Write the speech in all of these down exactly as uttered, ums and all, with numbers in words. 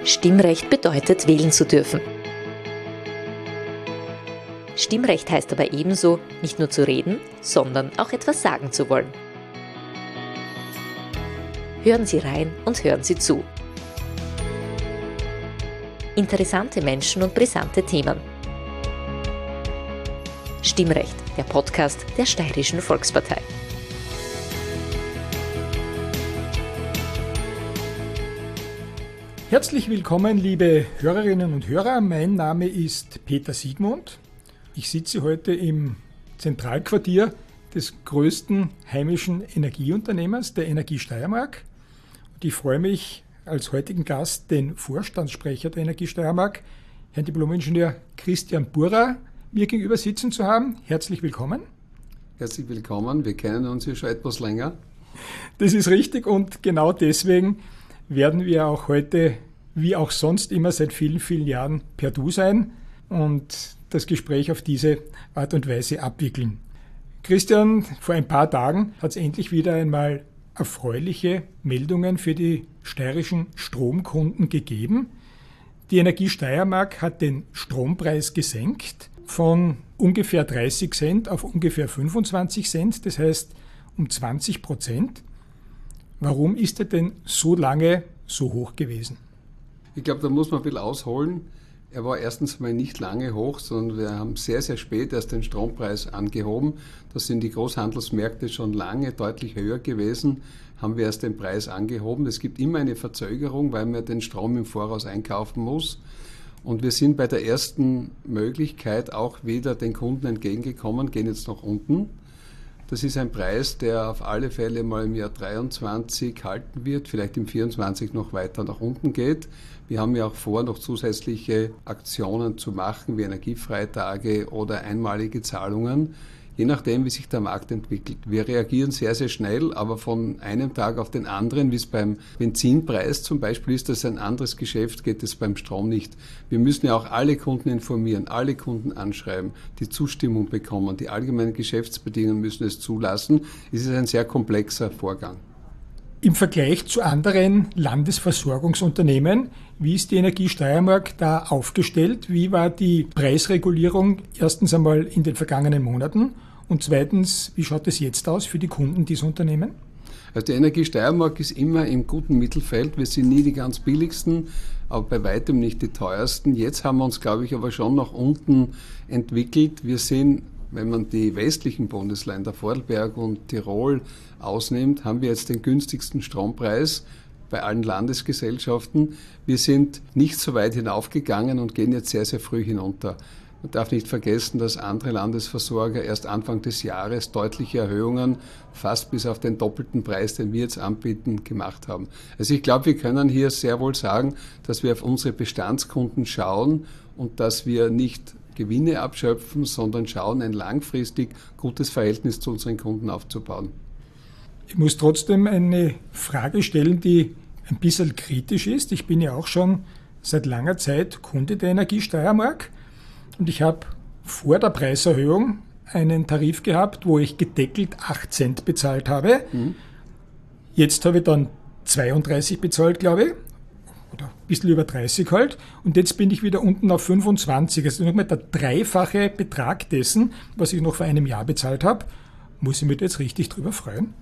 Stimmrecht bedeutet, wählen zu dürfen. Stimmrecht heißt aber ebenso, nicht nur zu reden, sondern auch etwas sagen zu wollen. Hören Sie rein und hören Sie zu. Interessante Menschen und brisante Themen. Stimmrecht, der Podcast der Steirischen Volkspartei. Herzlich willkommen, liebe Hörerinnen und Hörer. Mein Name ist Peter Siegmund. Ich sitze heute im Zentralquartier des größten heimischen Energieunternehmers, der Energie Steiermark. Und ich freue mich, als heutigen Gast den Vorstandssprecher der Energie Steiermark, Herrn Diplom-Ingenieur Christian Burrer, mir gegenüber sitzen zu haben. Herzlich willkommen. Herzlich willkommen. Wir kennen uns ja schon etwas länger. Das ist richtig und genau deswegen werden wir auch heute, wie auch sonst immer seit vielen, vielen Jahren, per Du sein und das Gespräch auf diese Art und Weise abwickeln. Christian, vor ein paar Tagen hat es endlich wieder einmal erfreuliche Meldungen für die steirischen Stromkunden gegeben. Die Energie Steiermark hat den Strompreis gesenkt von ungefähr dreißig Cent auf ungefähr fünfundzwanzig Cent, das heißt um zwanzig Prozent. Warum ist er denn so lange so hoch gewesen? Ich glaube, da muss man ein bisschen ausholen. Er war erstens mal nicht lange hoch, sondern wir haben sehr, sehr spät erst den Strompreis angehoben. Das sind die Großhandelsmärkte schon lange deutlich höher gewesen, haben wir erst den Preis angehoben. Es gibt immer eine Verzögerung, weil man den Strom im Voraus einkaufen muss. Und wir sind bei der ersten Möglichkeit auch wieder den Kunden entgegengekommen, gehen jetzt nach unten. Das ist ein Preis, der auf alle Fälle mal im Jahr dreiundzwanzig halten wird, vielleicht im vierundzwanzig noch weiter nach unten geht. Wir haben ja auch vor, noch zusätzliche Aktionen zu machen, wie Energiefreitage oder einmalige Zahlungen, je nachdem, wie sich der Markt entwickelt. Wir reagieren sehr, sehr schnell, aber von einem Tag auf den anderen, wie es beim Benzinpreis zum Beispiel ist, das ein anderes Geschäft, geht es beim Strom nicht. Wir müssen ja auch alle Kunden informieren, alle Kunden anschreiben, die Zustimmung bekommen, die allgemeinen Geschäftsbedingungen müssen es zulassen. Es ist ein sehr komplexer Vorgang. Im Vergleich zu anderen Landesversorgungsunternehmen, wie ist die Energie Steiermark da aufgestellt? Wie war die Preisregulierung erstens einmal in den vergangenen Monaten und zweitens, wie schaut es jetzt aus für die Kunden dieser Unternehmen? Also die Energie Steiermark ist immer im guten Mittelfeld. Wir sind nie die ganz billigsten, aber bei weitem nicht die teuersten. Jetzt haben wir uns, glaube ich, aber schon nach unten entwickelt. Wir sind, wenn man die westlichen Bundesländer, Vorarlberg und Tirol ausnimmt, haben wir jetzt den günstigsten Strompreis bei allen Landesgesellschaften. Wir sind nicht so weit hinaufgegangen und gehen jetzt sehr, sehr früh hinunter. Man darf nicht vergessen, dass andere Landesversorger erst Anfang des Jahres deutliche Erhöhungen, fast bis auf den doppelten Preis, den wir jetzt anbieten, gemacht haben. Also ich glaube, wir können hier sehr wohl sagen, dass wir auf unsere Bestandskunden schauen und dass wir nicht Gewinne abschöpfen, sondern schauen, ein langfristig gutes Verhältnis zu unseren Kunden aufzubauen. Ich muss trotzdem eine Frage stellen, die ein bisschen kritisch ist. Ich bin ja auch schon seit langer Zeit Kunde der Energie Steiermark und ich habe vor der Preiserhöhung einen Tarif gehabt, wo ich gedeckelt acht Cent bezahlt habe. Mhm. Jetzt habe ich dann zweiunddreißig bezahlt, glaube ich, oder ein bisschen über dreißig halt. Und jetzt bin ich wieder unten auf fünfundzwanzig. Also nochmal der dreifache Betrag dessen, was ich noch vor einem Jahr bezahlt habe. Muss ich mich da jetzt richtig drüber freuen?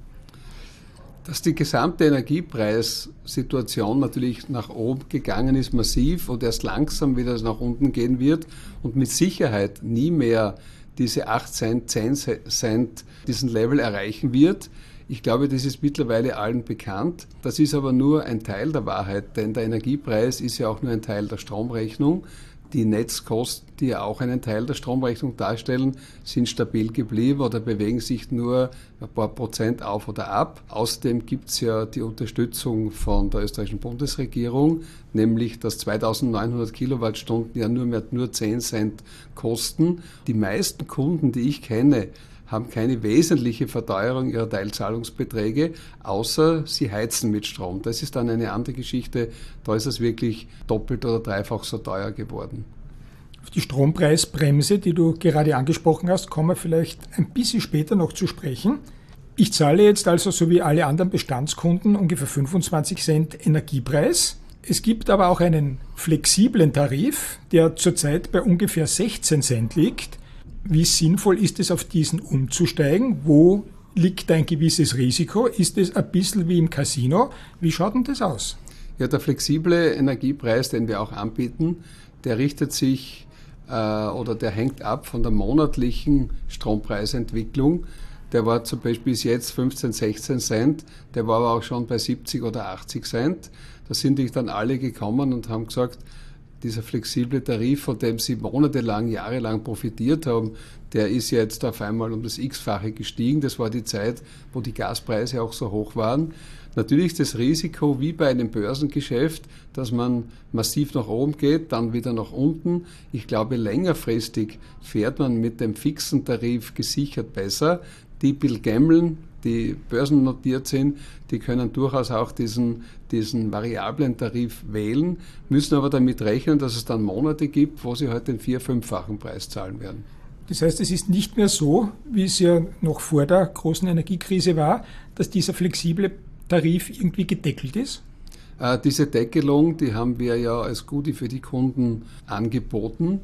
Dass die gesamte Energiepreissituation natürlich nach oben gegangen ist, massiv und erst langsam wieder nach unten gehen wird und mit Sicherheit nie mehr diese acht Cent, zehn Cent diesen Level erreichen wird. Ich glaube, das ist mittlerweile allen bekannt. Das ist aber nur ein Teil der Wahrheit, denn der Energiepreis ist ja auch nur ein Teil der Stromrechnung. Die Netzkosten, die ja auch einen Teil der Stromrechnung darstellen, sind stabil geblieben oder bewegen sich nur ein paar Prozent auf oder ab. Außerdem gibt es ja die Unterstützung von der österreichischen Bundesregierung, nämlich dass zweitausendneunhundert Kilowattstunden ja nur mehr nur zehn Cent kosten. Die meisten Kunden, die ich kenne, haben keine wesentliche Verteuerung ihrer Teilzahlungsbeträge, außer sie heizen mit Strom. Das ist dann eine andere Geschichte, da ist es wirklich doppelt oder dreifach so teuer geworden. Auf die Strompreisbremse, die du gerade angesprochen hast, kommen wir vielleicht ein bisschen später noch zu sprechen. Ich zahle jetzt also, so wie alle anderen Bestandskunden, ungefähr fünfundzwanzig Cent Energiepreis. Es gibt aber auch einen flexiblen Tarif, der zurzeit bei ungefähr sechzehn Cent liegt. Wie sinnvoll ist es, auf diesen umzusteigen? Wo liegt ein gewisses Risiko? Ist es ein bisschen wie im Casino? Wie schaut denn das aus? Ja, der flexible Energiepreis, den wir auch anbieten, der richtet sich äh, oder der hängt ab von der monatlichen Strompreisentwicklung. Der war zum Beispiel bis jetzt fünfzehn, sechzehn Cent, der war aber auch schon bei siebzig oder achtzig Cent. Da sind die dann alle gekommen und haben gesagt, dieser flexible Tarif, von dem sie monatelang, jahrelang profitiert haben, der ist jetzt auf einmal um das X-fache gestiegen. Das war die Zeit, wo die Gaspreise auch so hoch waren. Natürlich ist das Risiko wie bei einem Börsengeschäft, dass man massiv nach oben geht, dann wieder nach unten. Ich glaube, längerfristig fährt man mit dem fixen Tarif gesichert besser. Die Bill Gammeln, die börsennotiert sind, die können durchaus auch diesen, diesen variablen Tarif wählen, müssen aber damit rechnen, dass es dann Monate gibt, wo sie halt den vier-, fünffachen Preis zahlen werden. Das heißt, es ist nicht mehr so, wie es ja noch vor der großen Energiekrise war, dass dieser flexible Tarif irgendwie gedeckelt ist? Äh, diese Deckelung, die haben wir ja als Goodie für die Kunden angeboten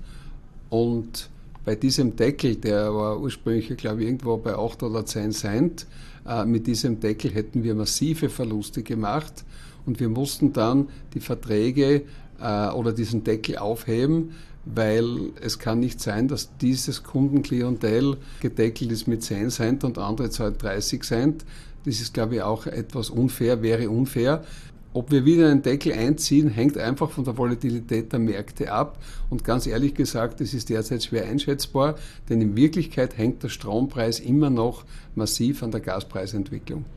und bei diesem Deckel, der war ursprünglich, glaube ich, irgendwo bei acht oder zehn Cent, äh, mit diesem Deckel hätten wir massive Verluste gemacht und wir mussten dann die Verträge äh, oder diesen Deckel aufheben, weil es kann nicht sein, dass dieses Kundenklientel gedeckelt ist mit zehn Cent und andere zahlen dreißig Cent. Das ist, glaube ich, auch etwas unfair, wäre unfair. Ob wir wieder einen Deckel einziehen, hängt einfach von der Volatilität der Märkte ab. Und ganz ehrlich gesagt, das ist derzeit schwer einschätzbar, denn in Wirklichkeit hängt der Strompreis immer noch massiv an der Gaspreisentwicklung.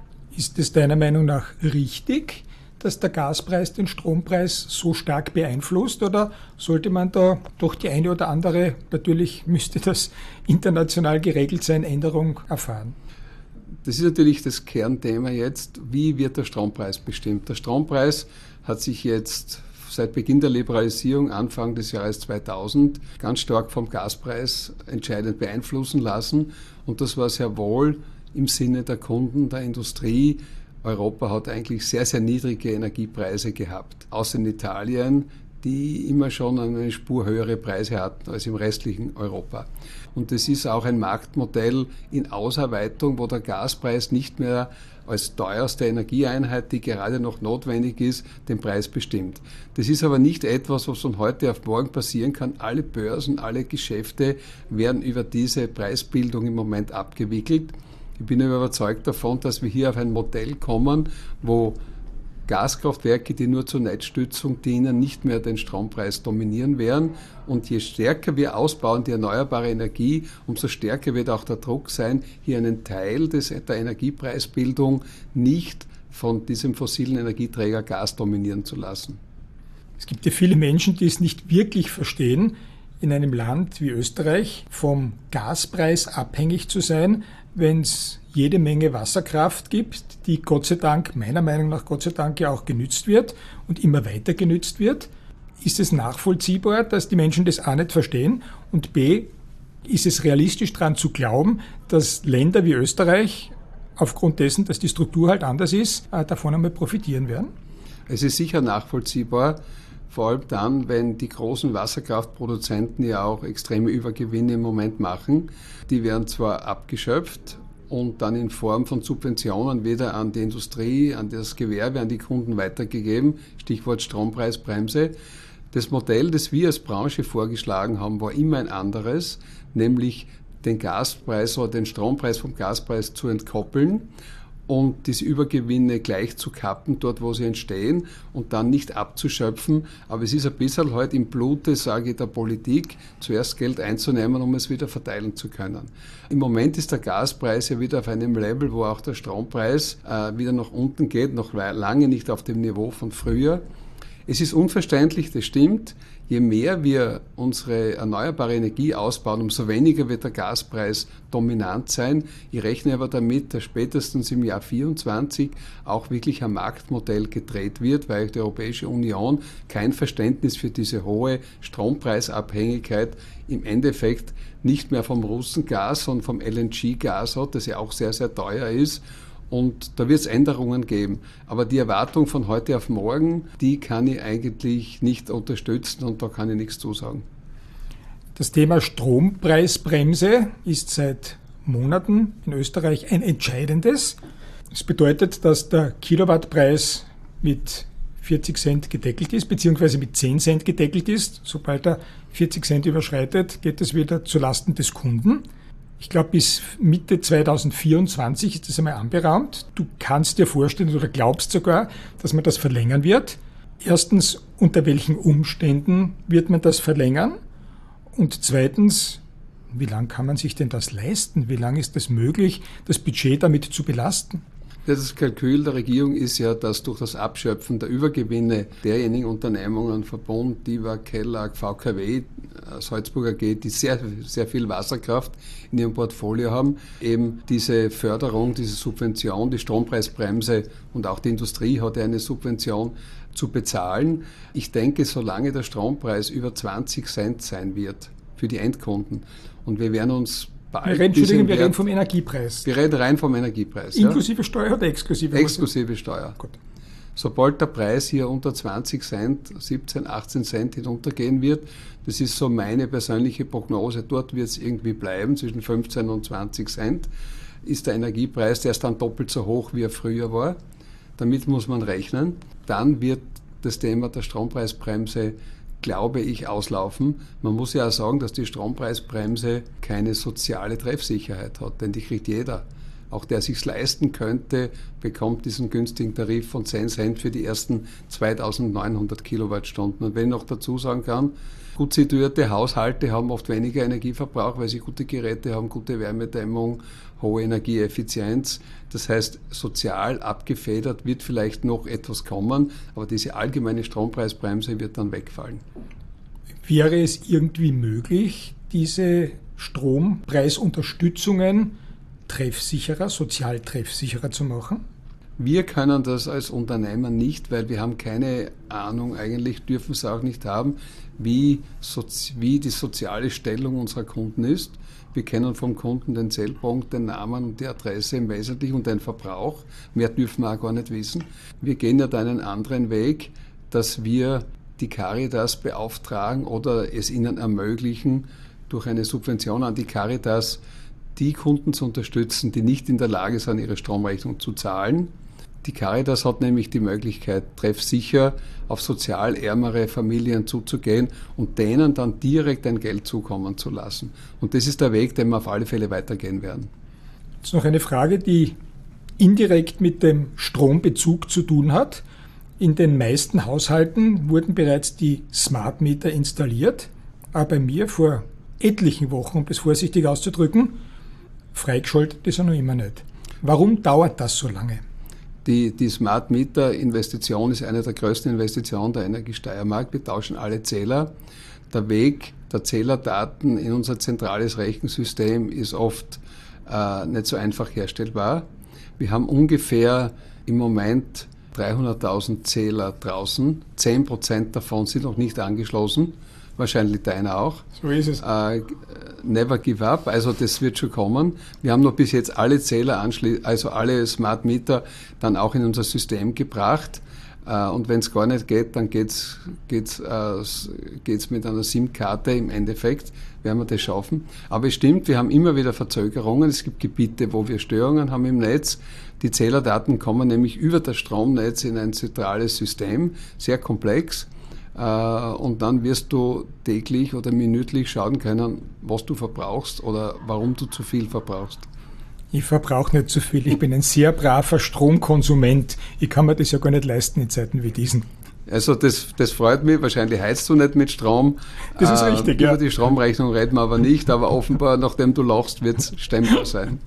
Ist es deiner Meinung nach richtig, dass der Gaspreis den Strompreis so stark beeinflusst, oder sollte man da doch die eine oder andere, natürlich müsste das international geregelt sein, Änderung erfahren? Das ist natürlich das Kernthema jetzt. Wie wird der Strompreis bestimmt? Der Strompreis hat sich jetzt seit Beginn der Liberalisierung Anfang des Jahres zweitausend ganz stark vom Gaspreis entscheidend beeinflussen lassen. Und das war sehr wohl im Sinne der Kunden, der Industrie. Europa hat eigentlich sehr, sehr niedrige Energiepreise gehabt. Außer in Italien, die immer schon eine Spur höhere Preise hatten als im restlichen Europa. Und das ist auch ein Marktmodell in Ausarbeitung, wo der Gaspreis nicht mehr als teuerste Energieeinheit, die gerade noch notwendig ist, den Preis bestimmt. Das ist aber nicht etwas, was von heute auf morgen passieren kann. Alle Börsen, alle Geschäfte werden über diese Preisbildung im Moment abgewickelt. Ich bin überzeugt davon, dass wir hier auf ein Modell kommen, wo Gaskraftwerke, die nur zur Netzstützung dienen, nicht mehr den Strompreis dominieren werden. Und je stärker wir ausbauen die erneuerbare Energie, umso stärker wird auch der Druck sein, hier einen Teil des, der Energiepreisbildung nicht von diesem fossilen Energieträger Gas dominieren zu lassen. Es gibt ja viele Menschen, die es nicht wirklich verstehen, in einem Land wie Österreich vom Gaspreis abhängig zu sein, wenn es jede Menge Wasserkraft gibt, die Gott sei Dank, meiner Meinung nach Gott sei Dank ja auch genützt wird und immer weiter genützt wird. Ist es nachvollziehbar, dass die Menschen das A nicht verstehen, und B, ist es realistisch daran zu glauben, dass Länder wie Österreich aufgrund dessen, dass die Struktur halt anders ist, davon einmal profitieren werden? Es ist sicher nachvollziehbar, vor allem dann, wenn die großen Wasserkraftproduzenten ja auch extreme Übergewinne im Moment machen. Die werden zwar abgeschöpft und dann in Form von Subventionen wieder an die Industrie, an das Gewerbe, an die Kunden weitergegeben. Stichwort Strompreisbremse. Das Modell, das wir als Branche vorgeschlagen haben, war immer ein anderes, nämlich den Gaspreis oder den Strompreis vom Gaspreis zu entkoppeln und diese Übergewinne gleich zu kappen, dort wo sie entstehen, und dann nicht abzuschöpfen. Aber es ist ein bisschen halt im Blute, sage ich, der Politik, zuerst Geld einzunehmen, um es wieder verteilen zu können. Im Moment ist der Gaspreis ja wieder auf einem Level, wo auch der Strompreis äh, wieder nach unten geht, noch lange nicht auf dem Niveau von früher. Es ist unverständlich, das stimmt. Je mehr wir unsere erneuerbare Energie ausbauen, umso weniger wird der Gaspreis dominant sein. Ich rechne aber damit, dass spätestens im Jahr vierundzwanzig auch wirklich ein Marktmodell gedreht wird, weil die Europäische Union kein Verständnis für diese hohe Strompreisabhängigkeit im Endeffekt nicht mehr vom Russengas, sondern vom L N G-Gas hat, das ja auch sehr, sehr teuer ist. Und da wird es Änderungen geben. Aber die Erwartung von heute auf morgen, die kann ich eigentlich nicht unterstützen und da kann ich nichts zusagen. Das Thema Strompreisbremse ist seit Monaten in Österreich ein entscheidendes. Das bedeutet, dass der Kilowattpreis mit vierzig Cent gedeckelt ist, beziehungsweise mit zehn Cent gedeckelt ist. Sobald er vierzig Cent überschreitet, geht es wieder zulasten des Kunden. Ich glaube, bis Mitte zweitausendvierundzwanzig ist das einmal anberaumt. Du kannst dir vorstellen oder glaubst sogar, dass man das verlängern wird. Erstens, unter welchen Umständen wird man das verlängern? Und zweitens, wie lange kann man sich denn das leisten? Wie lange ist es möglich, das Budget damit zu belasten? Das Kalkül der Regierung ist ja, dass durch das Abschöpfen der Übergewinne derjenigen Unternehmungen, Verbund, DIVA, Kellag, V K W, Salzburg A G, die sehr, sehr viel Wasserkraft in ihrem Portfolio haben, eben diese Förderung, diese Subvention, die Strompreisbremse und auch die Industrie hat ja eine Subvention zu bezahlen. Ich denke, solange der Strompreis über zwanzig Cent sein wird für die Endkunden und wir werden uns Wir reden, wir reden vom Energiepreis. Wir reden rein vom Energiepreis. Inklusive ja? Steuer oder exklusive? Exklusive Steuer. Gut. Sobald der Preis hier unter zwanzig Cent, siebzehn, achtzehn Cent hinuntergehen wird, das ist so meine persönliche Prognose, dort wird es irgendwie bleiben, zwischen fünfzehn und zwanzig Cent, ist der Energiepreis, der ist dann doppelt so hoch, wie er früher war. Damit muss man rechnen. Dann wird das Thema der Strompreisbremse, glaube ich, auslaufen. Man muss ja auch sagen, dass die Strompreisbremse keine soziale Treffsicherheit hat, denn die kriegt jeder. Auch der sich's leisten könnte, bekommt diesen günstigen Tarif von zehn Cent für die ersten zweitausendneunhundert Kilowattstunden. Und wenn ich noch dazu sagen kann, gut situierte Haushalte haben oft weniger Energieverbrauch, weil sie gute Geräte haben, gute Wärmedämmung, hohe Energieeffizienz. Das heißt, sozial abgefedert wird vielleicht noch etwas kommen, aber diese allgemeine Strompreisbremse wird dann wegfallen. Wäre es irgendwie möglich, diese Strompreisunterstützungen treffsicherer, sozial treffsicherer zu machen? Wir können das als Unternehmer nicht, weil wir haben keine Ahnung, eigentlich dürfen es auch nicht haben, wie, sozi- wie die soziale Stellung unserer Kunden ist. Wir kennen vom Kunden den Zählpunkt, den Namen und die Adresse im Wesentlichen und den Verbrauch. Mehr dürfen wir auch gar nicht wissen. Wir gehen ja da einen anderen Weg, dass wir die Caritas beauftragen oder es ihnen ermöglichen, durch eine Subvention an die Caritas die Kunden zu unterstützen, die nicht in der Lage sind, ihre Stromrechnung zu zahlen. Die Caritas hat nämlich die Möglichkeit, treffsicher auf sozial ärmere Familien zuzugehen und denen dann direkt ein Geld zukommen zu lassen. Und das ist der Weg, den wir auf alle Fälle weitergehen werden. Jetzt noch eine Frage, die indirekt mit dem Strombezug zu tun hat. In den meisten Haushalten wurden bereits die Smart Meter installiert, aber bei mir vor etlichen Wochen, um es vorsichtig auszudrücken, freigeschaltet ist er noch immer nicht. Warum dauert das so lange? Die, die Smart Meter Investition ist eine der größten Investitionen der Energiesteiermark. Wir tauschen alle Zähler. Der Weg der Zählerdaten in unser zentrales Rechensystem ist oft äh, nicht so einfach herstellbar. Wir haben ungefähr im Moment dreihunderttausend Zähler draußen. zehn Prozent davon sind noch nicht angeschlossen. Wahrscheinlich deiner auch. So ist es. Äh, never give up, also das wird schon kommen. Wir haben noch bis jetzt alle Zähler, anschli- also alle Smart Meter dann auch in unser System gebracht. Äh, und wenn es gar nicht geht, dann geht's geht's, äh, geht's mit einer SIM-Karte im Endeffekt, werden wir das schaffen. Aber es stimmt, wir haben immer wieder Verzögerungen. Es gibt Gebiete, wo wir Störungen haben im Netz. Die Zählerdaten kommen nämlich über das Stromnetz in ein zentrales System, sehr komplex. Und dann wirst du täglich oder minütlich schauen können, was du verbrauchst oder warum du zu viel verbrauchst. Ich verbrauche nicht zu viel. Ich bin ein sehr braver Stromkonsument. Ich kann mir das ja gar nicht leisten in Zeiten wie diesen. Also das, das freut mich. Wahrscheinlich heizt du nicht mit Strom. Das ist richtig, äh, ja. Über die Stromrechnung reden wir aber nicht, aber offenbar, nachdem du lachst, wird es stemmbar sein.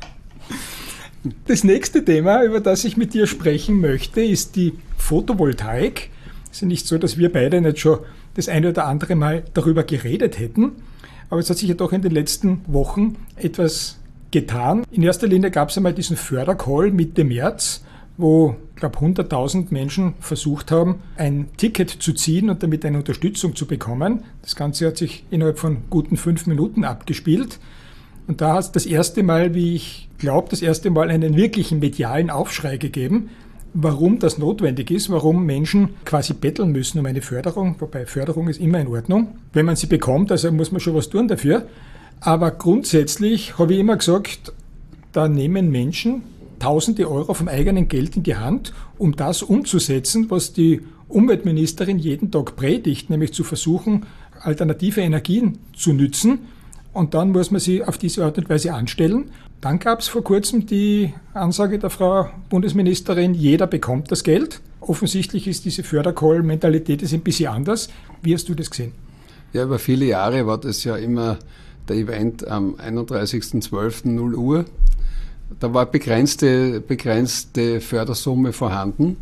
Das nächste Thema, über das ich mit dir sprechen möchte, ist die Photovoltaik. Es ist ja nicht so, dass wir beide nicht schon das eine oder andere Mal darüber geredet hätten. Aber es hat sich ja doch in den letzten Wochen etwas getan. In erster Linie gab es einmal diesen Fördercall Mitte März, wo, ich glaube, hunderttausend Menschen versucht haben, ein Ticket zu ziehen und damit eine Unterstützung zu bekommen. Das Ganze hat sich innerhalb von guten fünf Minuten abgespielt. Und da hat es das erste Mal, wie ich glaube, das erste Mal einen wirklichen medialen Aufschrei gegeben, warum das notwendig ist, warum Menschen quasi betteln müssen um eine Förderung, wobei Förderung ist immer in Ordnung. Wenn man sie bekommt, also muss man schon was tun dafür. Aber grundsätzlich habe ich immer gesagt, da nehmen Menschen tausende Euro vom eigenen Geld in die Hand, um das umzusetzen, was die Umweltministerin jeden Tag predigt, nämlich zu versuchen, alternative Energien zu nützen. Und dann muss man sie auf diese Art und Weise anstellen. Dann gab es vor kurzem die Ansage der Frau Bundesministerin, jeder bekommt das Geld. Offensichtlich ist diese Fördercall-Mentalität ein bisschen anders. Wie hast du das gesehen? Ja, über viele Jahre war das ja immer der Event am einunddreißigsten zwölften null Uhr. Da war begrenzte, begrenzte Fördersumme vorhanden.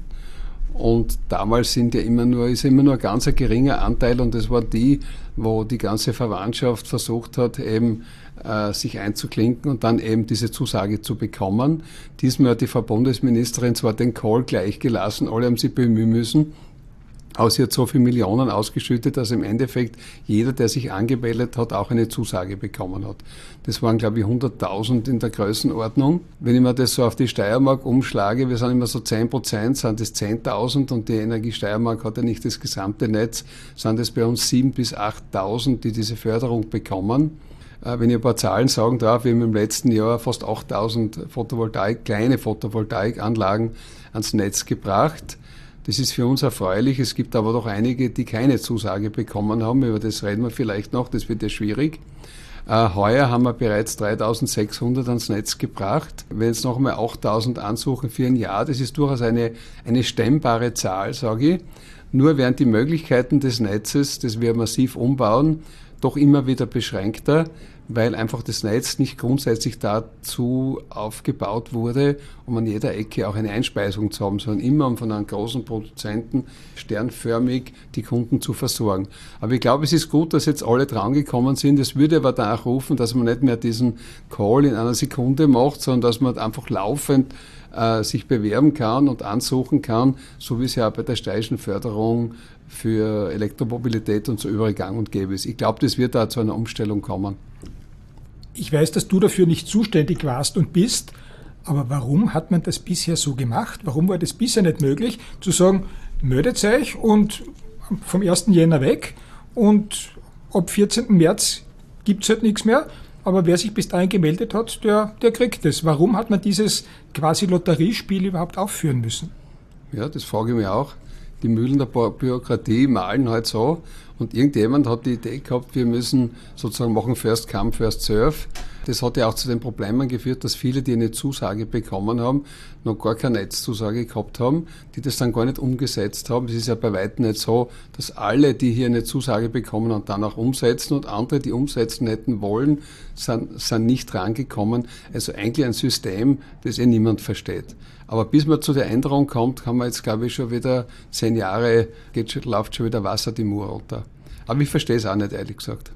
Und damals sind ja immer nur, ist immer nur ein ganz ein geringer Anteil, und das war die, wo die ganze Verwandtschaft versucht hat, eben äh, sich einzuklinken und dann eben diese Zusage zu bekommen. Diesmal hat die Frau Bundesministerin zwar den Call gleich gelassen, alle haben sich bemühen müssen, aber sie hat so viele Millionen ausgeschüttet, dass im Endeffekt jeder, der sich angemeldet hat, auch eine Zusage bekommen hat. Das waren, glaube ich, hunderttausend in der Größenordnung. Wenn ich mir das so auf die Steiermark umschlage, wir sind immer so zehn Prozent, sind das zehntausend, und die Energie Steiermark hat ja nicht das gesamte Netz, sind es bei uns siebentausend bis achttausend, die diese Förderung bekommen. Wenn ich ein paar Zahlen sagen darf, wir haben im letzten Jahr fast achttausend Photovoltaik, kleine Photovoltaikanlagen ans Netz gebracht. Das ist für uns erfreulich. Es gibt aber doch einige, die keine Zusage bekommen haben. Über das reden wir vielleicht noch. Das wird ja schwierig. Äh, heuer haben wir bereits dreitausendsechshundert ans Netz gebracht. Wenn jetzt noch einmal achttausend ansuchen für ein Jahr, das ist durchaus eine, eine stemmbare Zahl, sage ich. Nur werden die Möglichkeiten des Netzes, das wir massiv umbauen, doch immer wieder beschränkter, weil einfach das Netz nicht grundsätzlich dazu aufgebaut wurde, um an jeder Ecke auch eine Einspeisung zu haben, sondern immer um von einem großen Produzenten sternförmig die Kunden zu versorgen. Aber ich glaube, es ist gut, dass jetzt alle drangekommen sind. Es würde aber danach rufen, dass man nicht mehr diesen Call in einer Sekunde macht, sondern dass man einfach laufend äh, sich bewerben kann und ansuchen kann, so wie es ja auch bei der steirischen Förderung für Elektromobilität und so überall gang und gäbe ist. Ich glaube, das wird da zu einer Umstellung kommen. Ich weiß, dass du dafür nicht zuständig warst und bist, aber warum hat man das bisher so gemacht? Warum war das bisher nicht möglich, zu sagen, meldet euch und vom ersten Jänner weg und ab vierzehnten März gibt es halt nichts mehr, aber wer sich bis dahin gemeldet hat, der, der kriegt es. Warum hat man dieses quasi Lotteriespiel überhaupt aufführen müssen? Ja, das frage ich mich auch. Die Mühlen der Bürokratie malen halt so, und irgendjemand hat die Idee gehabt, wir müssen sozusagen machen First Come, First Serve. Das hat ja auch zu den Problemen geführt, dass viele, die eine Zusage bekommen haben, noch gar keine Netzzusage gehabt haben, die das dann gar nicht umgesetzt haben. Es ist ja bei weitem nicht so, dass alle, die hier eine Zusage bekommen und dann auch umsetzen, und andere, die umsetzen hätten wollen, sind, sind nicht rangekommen. Also eigentlich ein System, das eh niemand versteht. Aber bis man zu der Änderung kommt, haben wir jetzt, glaube ich, schon wieder zehn Jahre, geht schon, läuft schon wieder Wasser die Mur runter. Aber ich verstehe es auch nicht, ehrlich gesagt.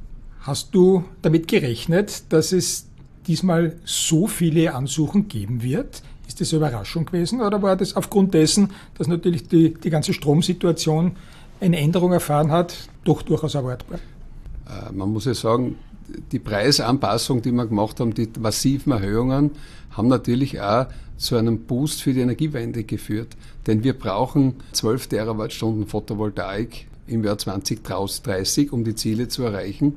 Hast du damit gerechnet, dass es diesmal so viele Ansuchen geben wird? Ist das eine Überraschung gewesen, oder war das aufgrund dessen, dass natürlich die, die ganze Stromsituation eine Änderung erfahren hat, doch durchaus erwartbar? Äh, man muss ja sagen, die Preisanpassung, die wir gemacht haben, die massiven Erhöhungen, haben natürlich auch zu einem Boost für die Energiewende geführt. Denn wir brauchen zwölf Terawattstunden Photovoltaik im Jahr zwanzig dreißig, um die Ziele zu erreichen.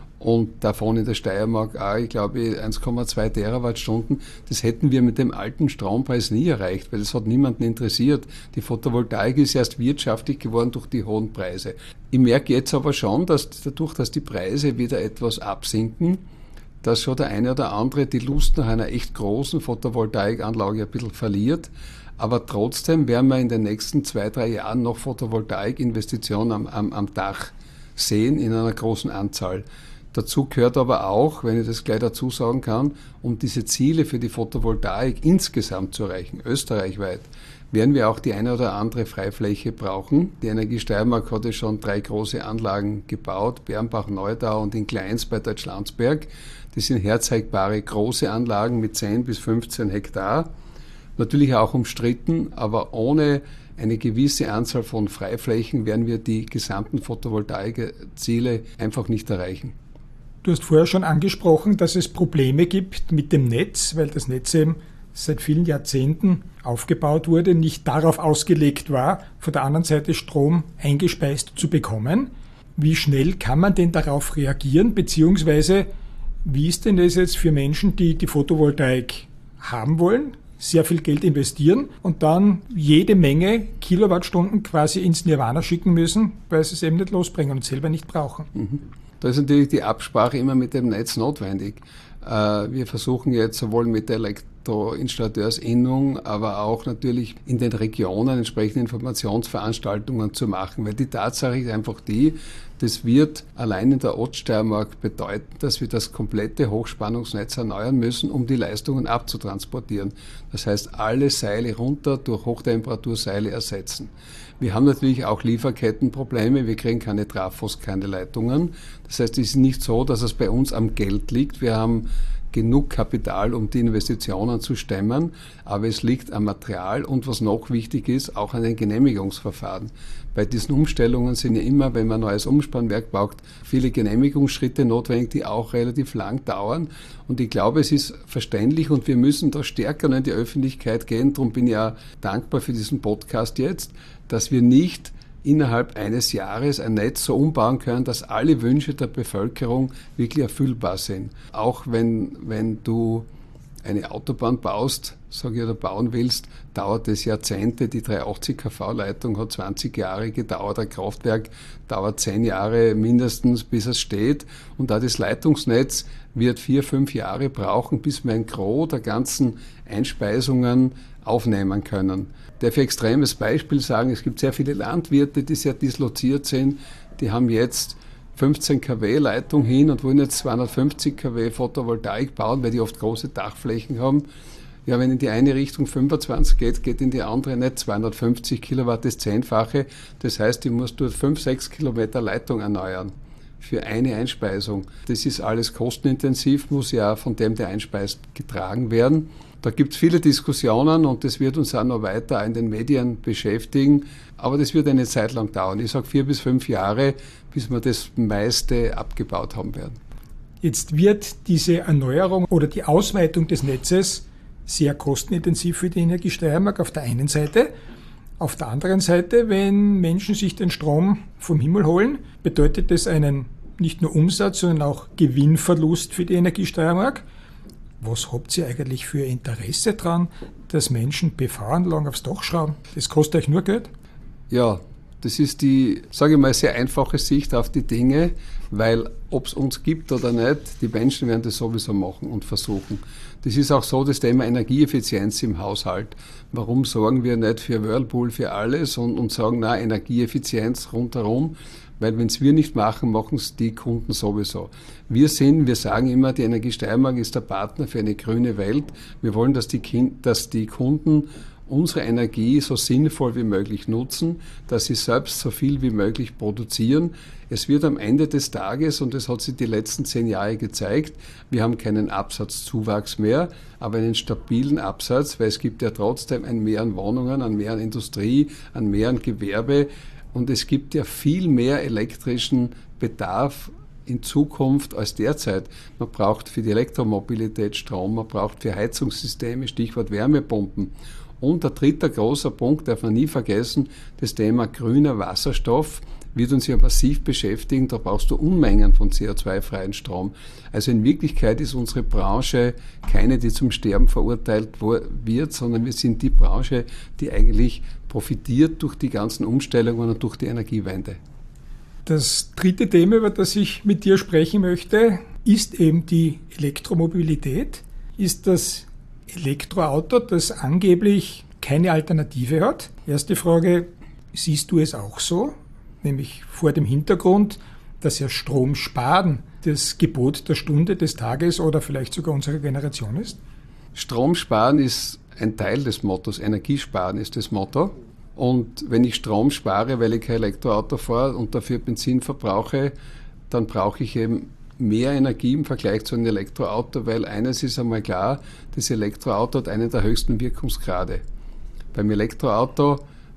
Und davon in der Steiermark auch, ich glaube, eins Komma zwei Terawattstunden. Das hätten wir mit dem alten Strompreis nie erreicht, weil das hat niemanden interessiert. Die Photovoltaik ist erst wirtschaftlich geworden durch die hohen Preise. Ich merke jetzt aber schon, dass dadurch, dass die Preise wieder etwas absinken, dass schon der eine oder andere die Lust nach einer echt großen Photovoltaikanlage ein bisschen verliert. Aber trotzdem werden wir in den nächsten zwei, drei Jahren noch Photovoltaikinvestitionen am, am, am Dach sehen in einer großen Anzahl. Dazu gehört aber auch, wenn ich das gleich dazu sagen kann, um diese Ziele für die Photovoltaik insgesamt zu erreichen, österreichweit, werden wir auch die eine oder andere Freifläche brauchen. Die Energie Steiermark hat ja schon drei große Anlagen gebaut, Bernbach, Neudau und in Kleins bei Deutschlandsberg. Das sind herzeigbare große Anlagen mit zehn bis fünfzehn Hektar. Natürlich auch umstritten, aber ohne eine gewisse Anzahl von Freiflächen werden wir die gesamten Photovoltaikziele einfach nicht erreichen. Du hast vorher schon angesprochen, dass es Probleme gibt mit dem Netz, weil das Netz eben seit vielen Jahrzehnten aufgebaut wurde, nicht darauf ausgelegt war, von der anderen Seite Strom eingespeist zu bekommen. Wie schnell kann man denn darauf reagieren, beziehungsweise wie ist denn das jetzt für Menschen, die die Photovoltaik haben wollen, sehr viel Geld investieren und dann jede Menge Kilowattstunden quasi ins Nirvana schicken müssen, weil sie es eben nicht losbringen und selber nicht brauchen? Mhm. Da ist natürlich die Absprache immer mit dem Netz notwendig. Wir versuchen jetzt sowohl mit der ElektroinstallateursInnung, aber auch natürlich in den Regionen entsprechende Informationsveranstaltungen zu machen, weil die Tatsache ist einfach die, das wird allein in der Oststeiermark bedeuten, dass wir das komplette Hochspannungsnetz erneuern müssen, um die Leistungen abzutransportieren. Das heißt, alle Seile runter durch Hochtemperaturseile ersetzen. Wir haben natürlich auch Lieferkettenprobleme, wir kriegen keine Trafos, keine Leitungen. Das heißt, es ist nicht so, dass es bei uns am Geld liegt. Wir haben genug Kapital, um die Investitionen zu stemmen, aber es liegt am Material und was noch wichtig ist, auch an den Genehmigungsverfahren. Bei diesen Umstellungen sind ja immer, wenn man ein neues Umspannwerk baut, viele Genehmigungsschritte notwendig, die auch relativ lang dauern. Und ich glaube, es ist verständlich und wir müssen da stärker in die Öffentlichkeit gehen. Darum bin ich ja dankbar für diesen Podcast jetzt, dass wir nicht innerhalb eines Jahres ein Netz so umbauen können, dass alle Wünsche der Bevölkerung wirklich erfüllbar sind. Auch wenn, wenn du eine Autobahn baust, sage ich, oder bauen willst, dauert es Jahrzehnte. Die dreihundertachtzig kV-Leitung hat zwanzig Jahre gedauert, ein Kraftwerk dauert zehn Jahre mindestens, bis es steht. Und da das Leitungsnetz wird vier, fünf Jahre brauchen, bis wir ein Gros der ganzen Einspeisungen aufnehmen können. Ich darf ein extremes Beispiel sagen, es gibt sehr viele Landwirte, die sehr disloziert sind, die haben jetzt fünfzehn Kilowatt Leitung hin und wollen jetzt zweihundertfünfzig Kilowatt Photovoltaik bauen, weil die oft große Dachflächen haben. Ja, wenn in die eine Richtung fünfundzwanzig geht, geht in die andere nicht zweihundertfünfzig Kilowatt, das Zehnfache. Das heißt, ich muss dort fünf, sechs Kilometer Leitung erneuern für eine Einspeisung. Das ist alles kostenintensiv, muss ja von dem, der einspeist, getragen werden. Da gibt es viele Diskussionen und das wird uns auch noch weiter in den Medien beschäftigen. Aber das wird eine Zeit lang dauern. Ich sage vier bis fünf Jahre, bis wir das meiste abgebaut haben werden. Jetzt wird diese Erneuerung oder die Ausweitung des Netzes sehr kostenintensiv für die Energie Steiermark auf der einen Seite. Auf der anderen Seite, wenn Menschen sich den Strom vom Himmel holen, bedeutet das einen nicht nur Umsatz, sondern auch Gewinnverlust für die Energie Steiermark. Was habt ihr eigentlich für Interesse daran, dass Menschen P V-Anlagen aufs Dach schrauben? Das kostet euch nur Geld? Ja, das ist die, sage ich mal, sehr einfache Sicht auf die Dinge, weil ob es uns gibt oder nicht, die Menschen werden das sowieso machen und versuchen. Das ist auch so das Thema Energieeffizienz im Haushalt. Warum sorgen wir nicht für Whirlpool, für alles und, und sagen, na, Energieeffizienz rundherum? Weil wenn es wir nicht machen, machen es die Kunden sowieso. Wir sind, wir sagen immer, die Energie Steiermark ist der Partner für eine grüne Welt. Wir wollen, dass die, kind, dass die Kunden unsere Energie so sinnvoll wie möglich nutzen, dass sie selbst so viel wie möglich produzieren. Es wird am Ende des Tages, und das hat sich die letzten zehn Jahre gezeigt, wir haben keinen Absatzzuwachs mehr, aber einen stabilen Absatz, weil es gibt ja trotzdem ein Mehr an Wohnungen, an mehr an Industrie, an mehr an Gewerbe. Und es gibt ja viel mehr elektrischen Bedarf in Zukunft als derzeit. Man braucht für die Elektromobilität Strom, man braucht für Heizungssysteme, Stichwort Wärmepumpen. Und der dritte große Punkt, darf man nie vergessen, das Thema grüner Wasserstoff wird uns ja massiv beschäftigen. Da brauchst du Unmengen von C O zwei freien Strom. Also in Wirklichkeit ist unsere Branche keine, die zum Sterben verurteilt wird, sondern wir sind die Branche, die eigentlich profitiert durch die ganzen Umstellungen und durch die Energiewende. Das dritte Thema, über das ich mit dir sprechen möchte, ist eben die Elektromobilität. Ist das Elektroauto, das angeblich keine Alternative hat? Erste Frage, siehst du es auch so? Nämlich vor dem Hintergrund, dass ja Strom sparen das Gebot der Stunde, des Tages oder vielleicht sogar unserer Generation ist? Strom sparen ist ein Teil des Mottos. Energiesparen ist das Motto. Und wenn ich Strom spare, weil ich kein Elektroauto fahre und dafür Benzin verbrauche, dann brauche ich eben mehr Energie im Vergleich zu einem Elektroauto, weil eines ist einmal klar, das Elektroauto hat einen der höchsten Wirkungsgrade. Beim Elektroauto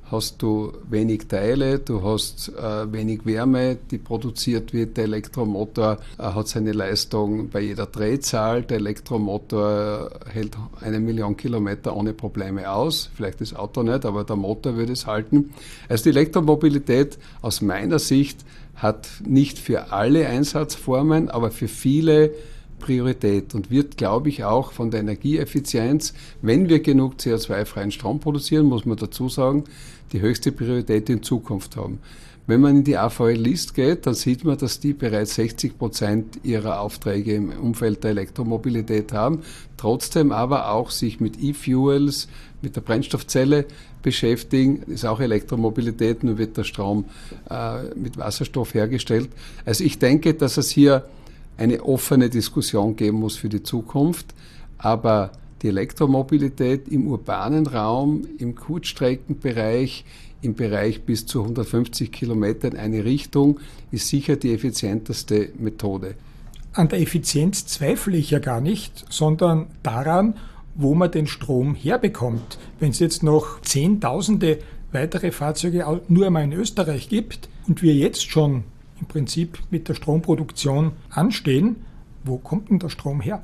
hast du wenig Teile, du hast äh, wenig Wärme, die produziert wird. Der Elektromotor äh, hat seine Leistung bei jeder Drehzahl. Der Elektromotor hält eine Million Kilometer ohne Probleme aus. Vielleicht das Auto nicht, aber der Motor würde es halten. Also die Elektromobilität aus meiner Sicht hat nicht für alle Einsatzformen, aber für viele Priorität und wird, glaube ich, auch von der Energieeffizienz, wenn wir genug C O zwei freien Strom produzieren, muss man dazu sagen, die höchste Priorität in Zukunft haben. Wenn man in die A V L-List geht, dann sieht man, dass die bereits sechzig Prozent ihrer Aufträge im Umfeld der Elektromobilität haben, trotzdem aber auch sich mit E-Fuels, mit der Brennstoffzelle beschäftigen. Das ist auch Elektromobilität, nur wird der Strom äh, mit Wasserstoff hergestellt. Also ich denke, dass es hier eine offene Diskussion geben muss für die Zukunft, aber die Elektromobilität im urbanen Raum, im Kurzstreckenbereich, im Bereich bis zu hundertfünfzig Kilometer in eine Richtung, ist sicher die effizienteste Methode. An der Effizienz zweifle ich ja gar nicht, sondern daran, wo man den Strom herbekommt. Wenn es jetzt noch Zehntausende weitere Fahrzeuge nur einmal in Österreich gibt und wir jetzt schon im Prinzip mit der Stromproduktion anstehen, wo kommt denn der Strom her?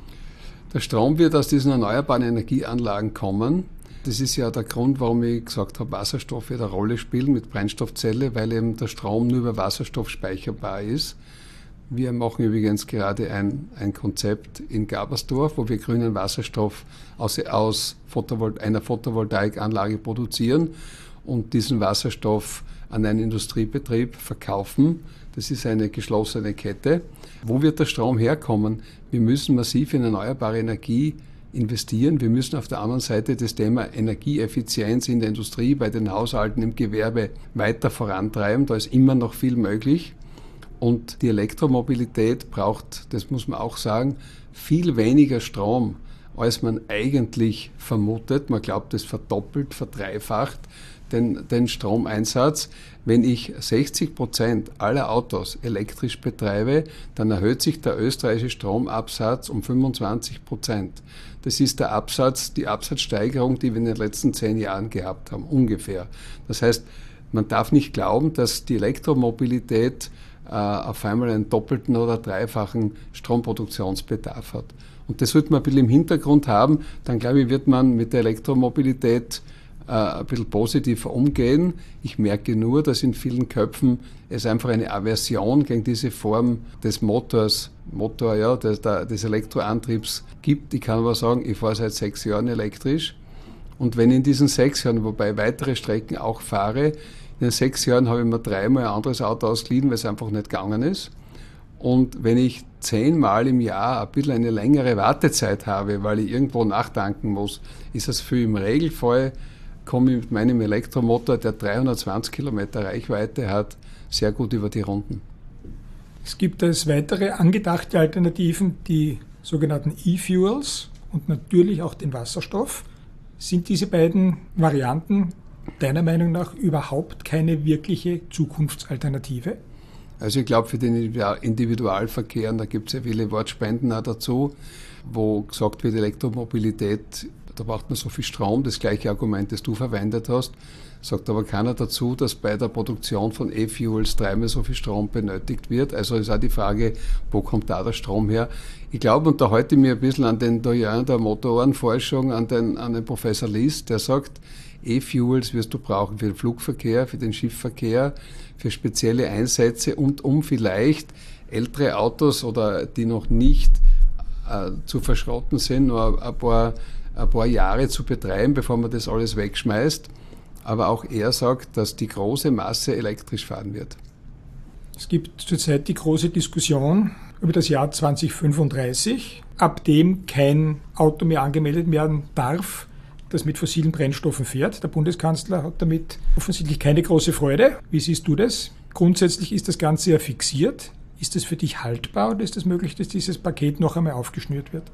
Der Strom wird aus diesen erneuerbaren Energieanlagen kommen. Das ist ja der Grund, warum ich gesagt habe, Wasserstoff wird eine Rolle spielen mit Brennstoffzelle, weil eben der Strom nur über Wasserstoff speicherbar ist. Wir machen übrigens gerade ein, ein Konzept in Gabersdorf, wo wir grünen Wasserstoff aus, aus Photovol- einer Photovoltaikanlage produzieren und diesen Wasserstoff an einen Industriebetrieb verkaufen. Das ist eine geschlossene Kette. Wo wird der Strom herkommen? Wir müssen massiv in erneuerbare Energie investieren. Wir müssen auf der anderen Seite das Thema Energieeffizienz in der Industrie, bei den Haushalten, im Gewerbe weiter vorantreiben. Da ist immer noch viel möglich. Und die Elektromobilität braucht, das muss man auch sagen, viel weniger Strom, als man eigentlich vermutet. Man glaubt, es verdoppelt, verdreifacht den, den Stromeinsatz. Wenn ich sechzig Prozent aller Autos elektrisch betreibe, dann erhöht sich der österreichische Stromabsatz um fünfundzwanzig Prozent. Das ist der Absatz, die Absatzsteigerung, die wir in den letzten zehn Jahren gehabt haben, ungefähr. Das heißt, man darf nicht glauben, dass die Elektromobilität äh, auf einmal einen doppelten oder dreifachen Stromproduktionsbedarf hat. Und das sollte man ein bisschen im Hintergrund haben, dann glaube ich, wird man mit der Elektromobilität äh, ein bisschen positiver umgehen. Ich merke nur, dass in vielen Köpfen es einfach eine Aversion gegen diese Form des Motors, Motor, ja, des, des Elektroantriebs gibt. Ich kann aber sagen, ich fahre seit sechs Jahren elektrisch. Und wenn in diesen sechs Jahren, wobei weitere Strecken auch fahre, in den sechs Jahren habe ich mir dreimal ein anderes Auto ausgeliehen, weil es einfach nicht gegangen ist. Und wenn ich zehnmal im Jahr ein bisschen eine längere Wartezeit habe, weil ich irgendwo nachtanken muss, ist das für im Regelfall, komme ich mit meinem Elektromotor, der dreihundertzwanzig Kilometer Reichweite hat, sehr gut über die Runden. Es gibt als weitere angedachte Alternativen die sogenannten E-Fuels und natürlich auch den Wasserstoff. Sind diese beiden Varianten deiner Meinung nach überhaupt keine wirkliche Zukunftsalternative? Also ich glaube, für den Individualverkehr, und da gibt es ja viele Wortspenden auch dazu, wo gesagt wird, Elektromobilität, da braucht man so viel Strom, das gleiche Argument, das du verwendet hast, sagt aber keiner dazu, dass bei der Produktion von E-Fuels dreimal so viel Strom benötigt wird. Also ist auch die Frage, wo kommt da der Strom her? Ich glaube, und da halte ich mir ein bisschen an den Doyen der Motorenforschung, an den, an den Professor List, der sagt, E-Fuels wirst du brauchen für den Flugverkehr, für den Schiffverkehr, für spezielle Einsätze und um vielleicht ältere Autos oder die noch nicht äh, zu verschrotten sind, nur ein paar, ein paar Jahre zu betreiben, bevor man das alles wegschmeißt. Aber auch er sagt, dass die große Masse elektrisch fahren wird. Es gibt zurzeit die große Diskussion über das Jahr zweitausendfünfunddreißig, ab dem kein Auto mehr angemeldet werden darf, das mit fossilen Brennstoffen fährt. Der Bundeskanzler hat damit offensichtlich keine große Freude. Wie siehst du das? Grundsätzlich ist das Ganze ja fixiert. Ist es für dich haltbar oder ist es möglich, dass dieses Paket noch einmal aufgeschnürt wird?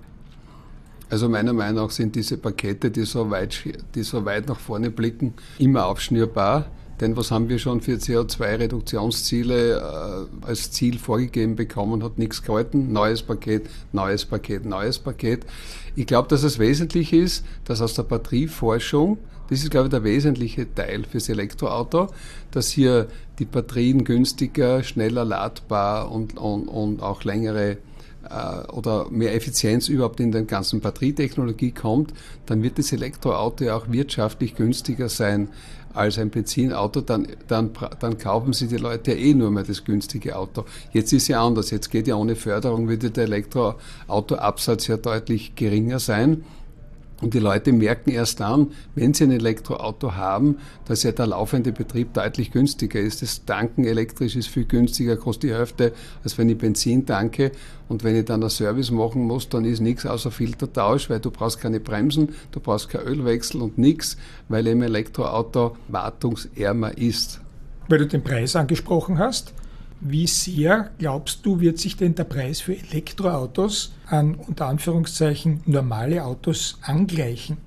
Also meiner Meinung nach sind diese Pakete, die so weit, die so weit nach vorne blicken, immer aufschnürbar. Denn was haben wir schon für C O zwei Reduktionsziele äh, als Ziel vorgegeben bekommen, hat nichts gehalten. Neues Paket, neues Paket, neues Paket. Ich glaube, dass es wesentlich ist, dass aus der Batterieforschung, das ist, glaube ich, der wesentliche Teil fürs Elektroauto, dass hier die Batterien günstiger, schneller ladbar und, und, und auch längere äh, oder mehr Effizienz überhaupt in der ganzen Batterietechnologie kommt, dann wird das Elektroauto ja auch wirtschaftlich günstiger sein als ein Benzinauto, dann, dann, dann kaufen sich die Leute ja eh nur mehr das günstige Auto. Jetzt ist ja anders, jetzt geht ja ohne Förderung, würde der Elektroautoabsatz ja deutlich geringer sein. Und die Leute merken erst dann, wenn sie ein Elektroauto haben, dass ja der laufende Betrieb deutlich günstiger ist. Das Tanken elektrisch ist viel günstiger, kostet die Hälfte, als wenn ich Benzin tanke. Und wenn ich dann einen Service machen muss, dann ist nichts außer Filtertausch, weil du brauchst keine Bremsen, du brauchst keinen Ölwechsel und nichts, weil eben Elektroauto wartungsärmer ist. Weil du den Preis angesprochen hast, wie sehr, glaubst du, wird sich denn der Preis für Elektroautos an, unter Anführungszeichen, normale Autos angleichen?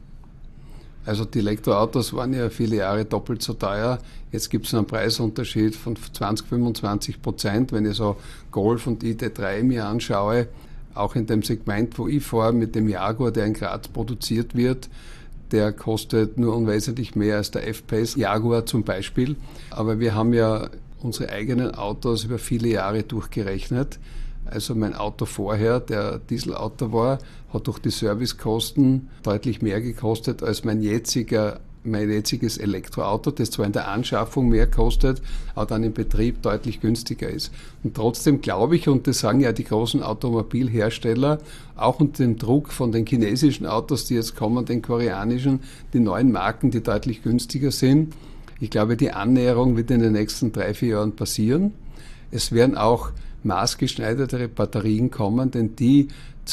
Also die Elektroautos waren ja viele Jahre doppelt so teuer. Jetzt gibt es einen Preisunterschied von zwanzig, fünfundzwanzig Prozent. Wenn ich so Golf und I D drei mir anschaue, auch in dem Segment, wo ich fahre, mit dem Jaguar, der in Graz produziert wird, der kostet nur unwesentlich mehr als der F-Pace Jaguar zum Beispiel. Aber wir haben ja unsere eigenen Autos über viele Jahre durchgerechnet. Also mein Auto vorher, der Dieselauto war, hat durch die Servicekosten deutlich mehr gekostet als mein jetziger, mein jetziges Elektroauto, das zwar in der Anschaffung mehr kostet, aber dann im Betrieb deutlich günstiger ist. Und trotzdem glaube ich, und das sagen ja die großen Automobilhersteller, auch unter dem Druck von den chinesischen Autos, die jetzt kommen, den koreanischen, die neuen Marken, die deutlich günstiger sind, ich glaube, die Annäherung wird in den nächsten drei, vier Jahren passieren. Es werden auch maßgeschneidertere Batterien kommen, denn die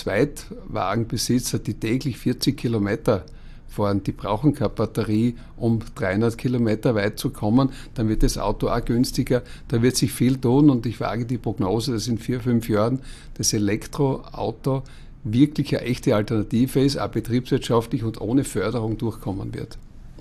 Zweitwagenbesitzer, die täglich vierzig Kilometer fahren, die brauchen keine Batterie, um dreihundert Kilometer weit zu kommen. Dann wird das Auto auch günstiger. Da wird sich viel tun und ich wage die Prognose, dass in vier, fünf Jahren das Elektroauto wirklich eine echte Alternative ist, auch betriebswirtschaftlich und ohne Förderung durchkommen wird.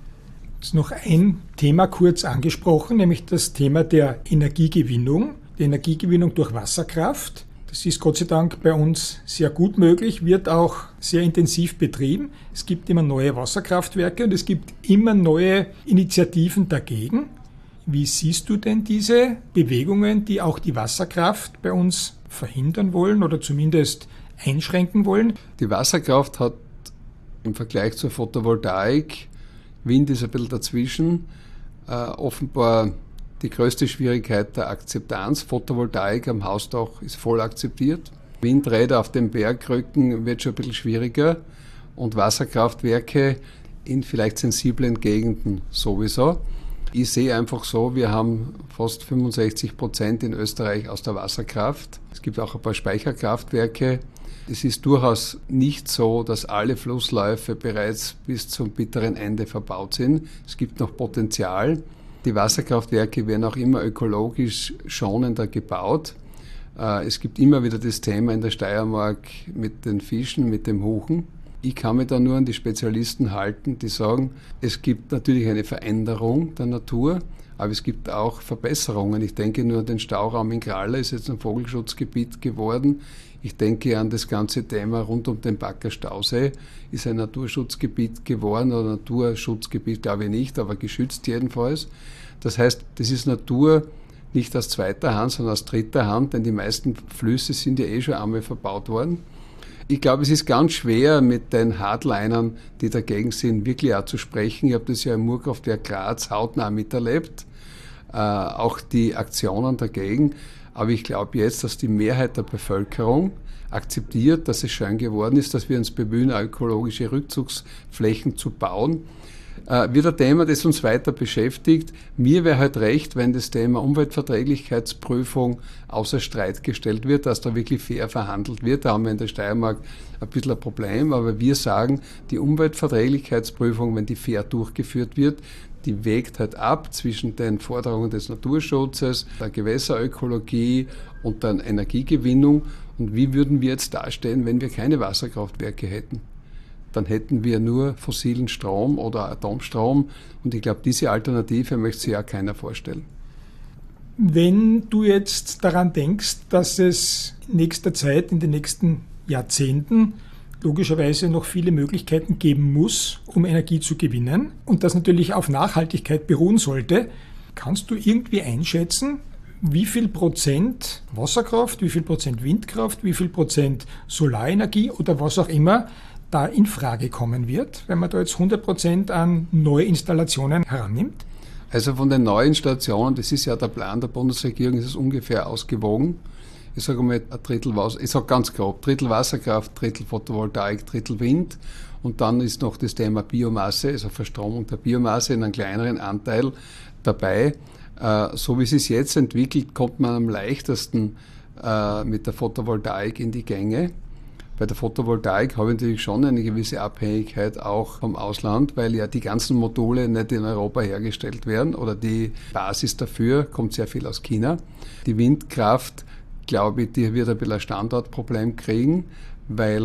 Noch ein Thema kurz angesprochen, nämlich das Thema der Energiegewinnung. Die Energiegewinnung durch Wasserkraft. Das ist Gott sei Dank bei uns sehr gut möglich, wird auch sehr intensiv betrieben. Es gibt immer neue Wasserkraftwerke und es gibt immer neue Initiativen dagegen. Wie siehst du denn diese Bewegungen, die auch die Wasserkraft bei uns verhindern wollen oder zumindest einschränken wollen? Die Wasserkraft hat im Vergleich zur Photovoltaik, Wind ist ein bisschen dazwischen, äh, offenbar die größte Schwierigkeit der Akzeptanz. Photovoltaik am Hausdach ist voll akzeptiert. Windräder auf den Bergrücken wird schon ein bisschen schwieriger und Wasserkraftwerke in vielleicht sensiblen Gegenden sowieso. Ich sehe einfach so, wir haben fast fünfundsechzig Prozent in Österreich aus der Wasserkraft. Es gibt auch ein paar Speicherkraftwerke. Es ist durchaus nicht so, dass alle Flussläufe bereits bis zum bitteren Ende verbaut sind. Es gibt noch Potenzial. Die Wasserkraftwerke werden auch immer ökologisch schonender gebaut. Es gibt immer wieder das Thema in der Steiermark mit den Fischen, mit dem Huchen. Ich kann mich da nur an die Spezialisten halten, die sagen, es gibt natürlich eine Veränderung der Natur, aber es gibt auch Verbesserungen. Ich denke nur an den Stauraum in Krallen, ist jetzt ein Vogelschutzgebiet geworden. Ich denke an das ganze Thema rund um den Backer Stausee, ist ein Naturschutzgebiet geworden, oder Naturschutzgebiet glaube ich nicht, aber geschützt jedenfalls. Das heißt, das ist Natur nicht aus zweiter Hand, sondern aus dritter Hand, denn die meisten Flüsse sind ja eh schon einmal verbaut worden. Ich glaube, es ist ganz schwer, mit den Hardlinern, die dagegen sind, wirklich auch zu sprechen. Ich habe das ja im Murkraftwerk Graz hautnah miterlebt, äh, auch die Aktionen dagegen. Aber ich glaube jetzt, dass die Mehrheit der Bevölkerung akzeptiert, dass es schön geworden ist, dass wir uns bemühen, ökologische Rückzugsflächen zu bauen. Äh, wird ein Thema, das uns weiter beschäftigt. Mir wäre halt recht, wenn das Thema Umweltverträglichkeitsprüfung außer Streit gestellt wird, dass da wirklich fair verhandelt wird. Da haben wir in der Steiermark ein bisschen ein Problem, aber wir sagen, die Umweltverträglichkeitsprüfung, wenn die fair durchgeführt wird, die wägt halt ab zwischen den Forderungen des Naturschutzes, der Gewässerökologie und der Energiegewinnung. Und wie würden wir jetzt dastehen, wenn wir keine Wasserkraftwerke hätten? dann hätten wir nur fossilen Strom oder Atomstrom. Und ich glaube, diese Alternative möchte sich ja keiner vorstellen. Wenn du jetzt daran denkst, dass es in nächster Zeit, in den nächsten Jahrzehnten logischerweise noch viele Möglichkeiten geben muss, um Energie zu gewinnen und das natürlich auf Nachhaltigkeit beruhen sollte, kannst du irgendwie einschätzen, wie viel Prozent Wasserkraft, wie viel Prozent Windkraft, wie viel Prozent Solarenergie oder was auch immer da in Frage kommen wird, wenn man da jetzt hundert Prozent an Neuinstallationen herannimmt? Also von den neuen Stationen, das ist ja der Plan der Bundesregierung, ist es ungefähr ausgewogen. Ich sage mal ein Drittel Wasser, ich sage ganz grob, Drittel Wasserkraft, Drittel Photovoltaik, Drittel Wind. Und dann ist noch das Thema Biomasse, also Verstromung der Biomasse in einem kleineren Anteil dabei. Äh, so wie es sich jetzt entwickelt, kommt man am leichtesten äh, mit der Photovoltaik in die Gänge. Bei der Photovoltaik habe ich natürlich schon eine gewisse Abhängigkeit auch vom Ausland, weil ja die ganzen Module nicht in Europa hergestellt werden oder die Basis dafür kommt sehr viel aus China. Die Windkraft, glaube ich, die wird ein bisschen ein Standortproblem kriegen, weil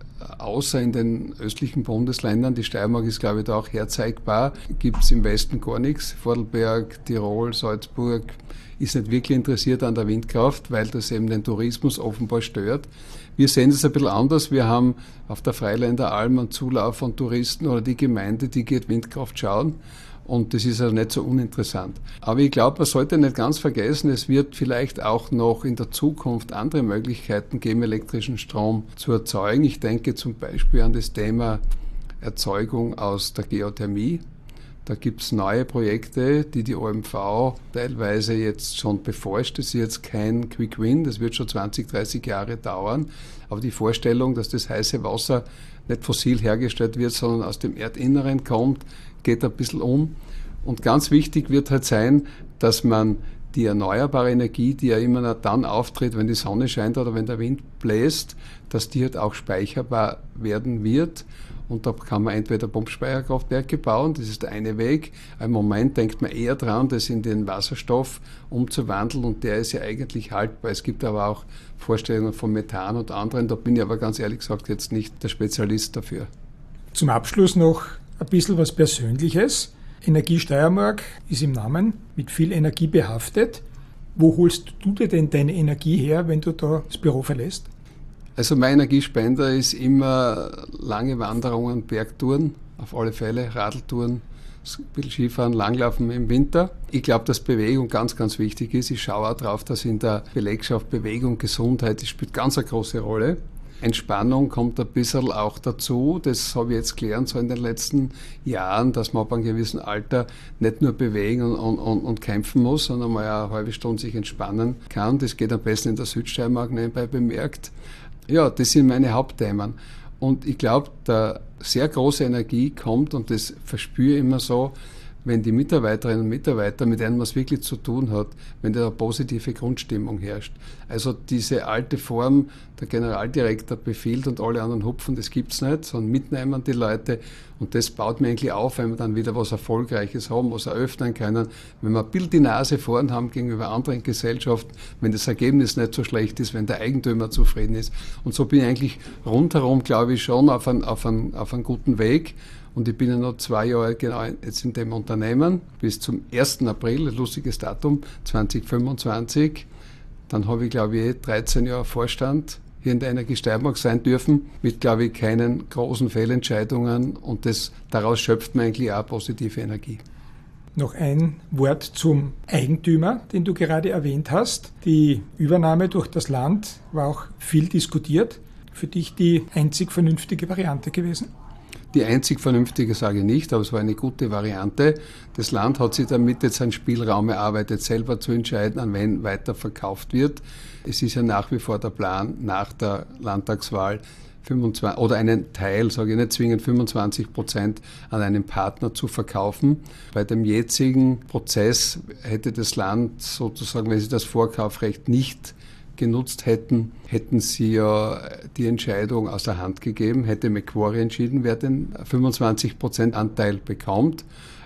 außer in den östlichen Bundesländern, die Steiermark ist, glaube ich, da auch herzeigbar, gibt es im Westen gar nichts. Vorarlberg, Tirol, Salzburg ist nicht wirklich interessiert an der Windkraft, weil das eben den Tourismus offenbar stört. Wir sehen es ein bisschen anders. Wir haben auf der Freiländer Alm einen Zulauf von Touristen oder die Gemeinde, die geht Windkraft schauen. Und das ist also nicht so uninteressant. Aber ich glaube, man sollte nicht ganz vergessen, es wird vielleicht auch noch in der Zukunft andere Möglichkeiten geben, elektrischen Strom zu erzeugen. Ich denke zum Beispiel an das Thema Erzeugung aus der Geothermie. Da gibt es neue Projekte, die die O M V teilweise jetzt schon beforscht. Das ist jetzt kein Quick Win, das wird schon zwanzig, dreißig Jahre dauern. Aber die Vorstellung, dass das heiße Wasser nicht fossil hergestellt wird, sondern aus dem Erdinneren kommt, geht ein bisschen um. Und ganz wichtig wird halt sein, dass man die erneuerbare Energie, die ja immer dann auftritt, wenn die Sonne scheint oder wenn der Wind bläst, dass die halt auch speicherbar werden wird. Und da kann man entweder Pumpspeicherkraftwerke bauen, das ist der eine Weg. Im Moment denkt man eher dran, das in den Wasserstoff umzuwandeln und der ist ja eigentlich haltbar. Es gibt aber auch Vorstellungen von Methan und anderen, da bin ich aber ganz ehrlich gesagt jetzt nicht der Spezialist dafür. Zum Abschluss noch ein bisschen was Persönliches. Energie Steiermark ist im Namen mit viel Energie behaftet. Wo holst du dir denn deine Energie her, wenn du da das Büro verlässt? Also mein Energiespender ist immer lange Wanderungen, Bergtouren, auf alle Fälle, Radltouren, ein bisschen Skifahren, Langlaufen im Winter. Ich glaube, dass Bewegung ganz, ganz wichtig ist. Ich schaue auch darauf, dass in der Belegschaft Bewegung, Gesundheit, das spielt ganz eine große Rolle. Entspannung kommt ein bisschen auch dazu. Das habe ich jetzt gelernt so in den letzten Jahren, dass man ab einem gewissen Alter nicht nur bewegen und, und, und kämpfen muss, sondern mal eine halbe Stunde sich entspannen kann. Das geht am besten in der Südsteiermark nebenbei bemerkt. Ja, das sind meine Hauptthemen. Und ich glaube, da sehr große Energie kommt, und das verspüre ich immer so, wenn die Mitarbeiterinnen und Mitarbeiter, mit denen man es wirklich zu tun hat, wenn da eine positive Grundstimmung herrscht. Also diese alte Form, der Generaldirektor befiehlt und alle anderen hupfen, das gibt's nicht, sondern mitnehmen die Leute, und das baut mir eigentlich auf, wenn wir dann wieder was Erfolgreiches haben, was eröffnen können, wenn wir ein bisschen die Nase vorn haben gegenüber anderen Gesellschaften, wenn das Ergebnis nicht so schlecht ist, wenn der Eigentümer zufrieden ist. Und so bin ich eigentlich rundherum, glaube ich, schon auf einen, auf einen, auf einen guten Weg. Und ich bin ja noch zwei Jahre genau jetzt in dem Unternehmen, bis zum ersten April, ein lustiges Datum, zwanzig fünfundzwanzig. Dann habe ich, glaube ich, dreizehn Jahre Vorstand hier in der Energie Steiermark sein dürfen, mit, glaube ich, keinen großen Fehlentscheidungen. Und das, daraus schöpft man eigentlich auch positive Energie. Noch ein Wort zum Eigentümer, den du gerade erwähnt hast. Die Übernahme durch das Land war auch viel diskutiert. Für dich die einzig vernünftige Variante gewesen? Die einzig vernünftige sage ich nicht, aber es war eine gute Variante. Das Land hat sich damit jetzt einen Spielraum erarbeitet, selber zu entscheiden, an wen weiter verkauft wird. Es ist ja nach wie vor der Plan, nach der Landtagswahl fünfundzwanzig oder einen Teil, sage ich nicht zwingend fünfundzwanzig Prozent an einen Partner zu verkaufen. Bei dem jetzigen Prozess hätte das Land sozusagen, wenn sie das Vorkaufsrecht nicht genutzt hätten, hätten sie ja die Entscheidung aus der Hand gegeben, hätte Macquarie entschieden, wer den fünfundzwanzig Prozent Anteil bekommt.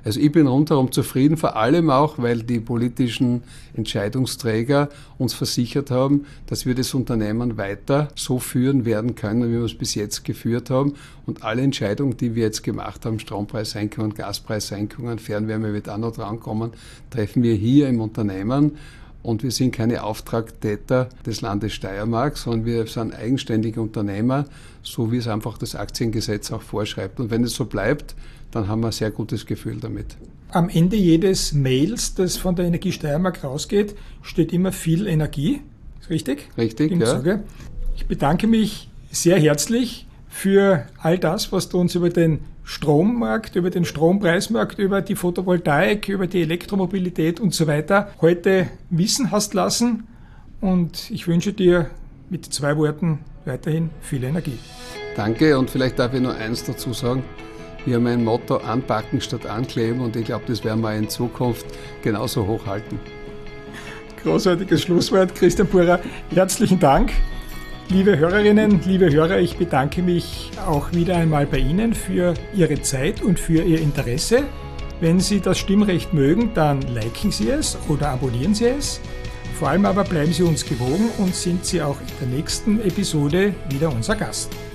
Also ich bin rundherum zufrieden, vor allem auch, weil die politischen Entscheidungsträger uns versichert haben, dass wir das Unternehmen weiter so führen werden können, wie wir es bis jetzt geführt haben. Und alle Entscheidungen, die wir jetzt gemacht haben, Strompreissenkungen, Gaspreissenkungen, Fernwärme wird auch noch drankommen, treffen wir hier im Unternehmen. Und wir sind keine Auftragtäter des Landes Steiermark, sondern wir sind eigenständige Unternehmer, so wie es einfach das Aktiengesetz auch vorschreibt. Und wenn es so bleibt, dann haben wir ein sehr gutes Gefühl damit. Am Ende jedes Mails, das von der Energie Steiermark rausgeht, steht immer viel Energie. Ist richtig? Richtig, ja. Sage. Ich bedanke mich sehr herzlich für all das, was du uns über den Strommarkt, über den Strompreismarkt, über die Photovoltaik, über die Elektromobilität und so weiter heute wissen hast lassen. Und ich wünsche dir mit zwei Worten weiterhin viel Energie. Danke, und vielleicht darf ich nur eins dazu sagen. Wir haben ein Motto: anpacken statt ankleben, und ich glaube, das werden wir in Zukunft genauso hochhalten. Großartiges Schlusswort, Christian Purer. Herzlichen Dank. Liebe Hörerinnen, liebe Hörer, ich bedanke mich auch wieder einmal bei Ihnen für Ihre Zeit und für Ihr Interesse. Wenn Sie das Stimmrecht mögen, dann liken Sie es oder abonnieren Sie es. Vor allem aber bleiben Sie uns gewogen und sind Sie auch in der nächsten Episode wieder unser Gast.